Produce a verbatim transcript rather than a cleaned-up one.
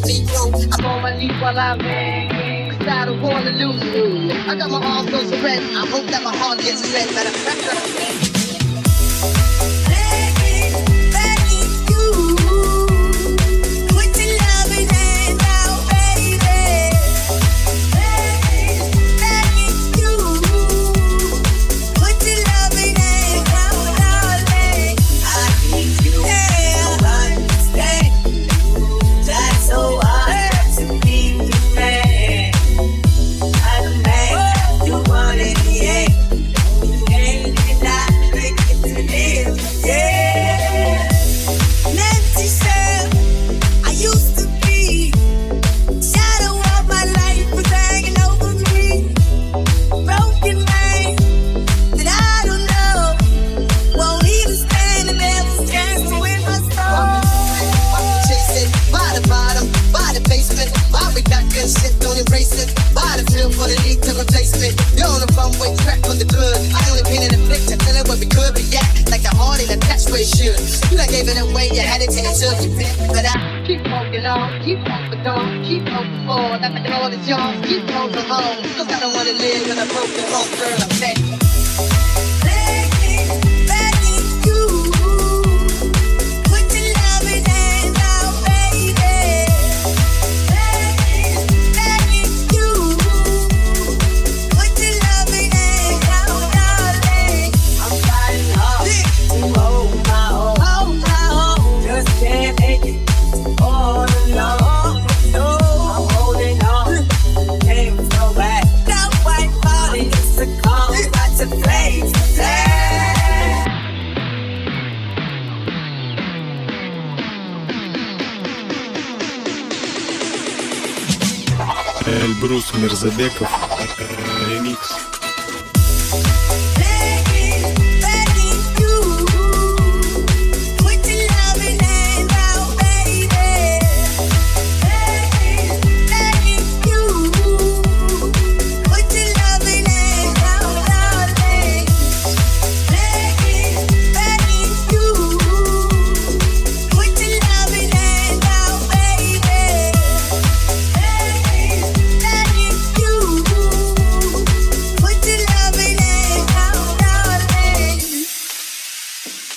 me flow. I'm on my knees while I bang, cause I don't wanna lose you. I got my arms so red, I hope that my heart gets red. Matter of fact, for the need to replace me. You're on the runway, track on the good. I only painted a picture, tell it what we could be at. Like the heart in a that's where it should. You done gave it away, you had it till it took you back. But I keep walking on, keep walking on, keep moving forward. Like the all is yours, keep moving home. Cause I don't wanna live in a broken home, girl, I'm back. Эльбрус Мирзабеков ремикс.